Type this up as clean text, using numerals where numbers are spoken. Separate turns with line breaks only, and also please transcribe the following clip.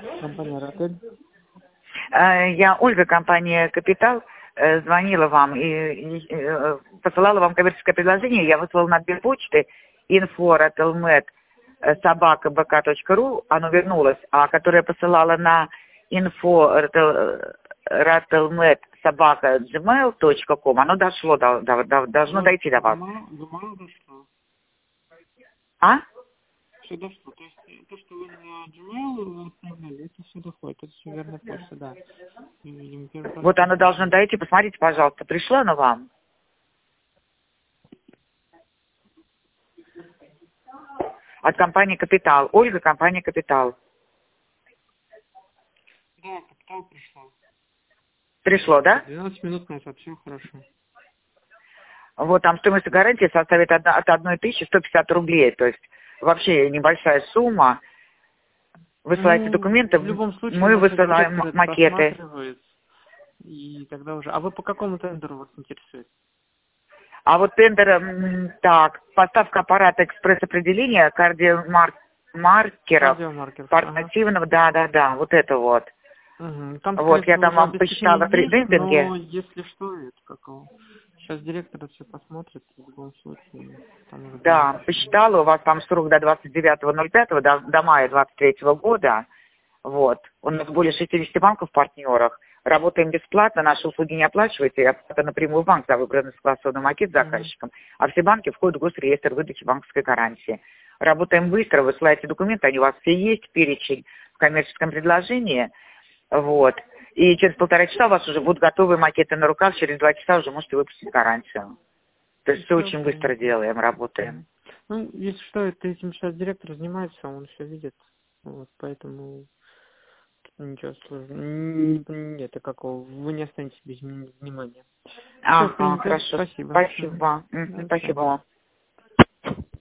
Компания «Ротель».
Я Ольга, компания «Капитал». Звонила вам и посылала вам коммерческое предложение. Я выслала на 2 почты info@ratelmed @bk.ru, оно вернулось, а которое я посылала на info@ratelmed@gmail.com, оно дошло, должно дойти до вас.
Думаю, дошло.
А?
Все дошло. То есть то, что вы на Gmail отправляли, это все доходит. Это все верная почта, да. Видимо, первый раз
Вот оно
слышу.
должно дойти. Посмотрите, пожалуйста, пришло оно вам? От компании «Капитал». Ольга, компания «Капитал».
Да, капитал пришел.
Пришло, да?
12 минут назад, все хорошо.
Вот там стоимость гарантии составит от 1150 рублей. То есть вообще небольшая сумма. Высылайте документы,
В любом случае,
мы
наш
высылаем
директор это
макеты.
просматривает. И тогда уже... А вы по какому тендеру вас интересует?
А вот тендер, так, поставка аппарата экспресс-определения кардиомаркеров
Кардиомаркер.
портативного, да, вот это вот.
Угу. Там, скорее
Вот, я
всего,
там
уже
вам
обеспечение
посчитала при
есть, но
демпинге.
если что, это какого? Сейчас директор это все посмотрит, в любом случае, там уже примет
Да,
решение.
посчитала, у вас там срок до 29.05, до мая 23 года. Вот. У нас более 60 банков партнерах. Работаем бесплатно, наши услуги не оплачиваются, и оплата напрямую в банк за выбранный согласованный макет заказчиком. А все банки входят в госреестр выдачи банковской гарантии. Работаем быстро, высылаете документы, они у вас все есть, перечень в коммерческом предложении. Вот. И через 1,5 часа у вас уже будут готовые макеты на руках, через 2 часа уже можете выпустить гарантию. То есть все
Все
очень быстро
понятно.
делаем, работаем.
Ну, если что, это этим сейчас директор занимается, он все видит. Вот, поэтому ничего сложного. Нет такого. Вы не останетесь без внимания. Все
Ага,
принято.
хорошо.
Спасибо.
Спасибо.
До
Спасибо
свидания.
вам.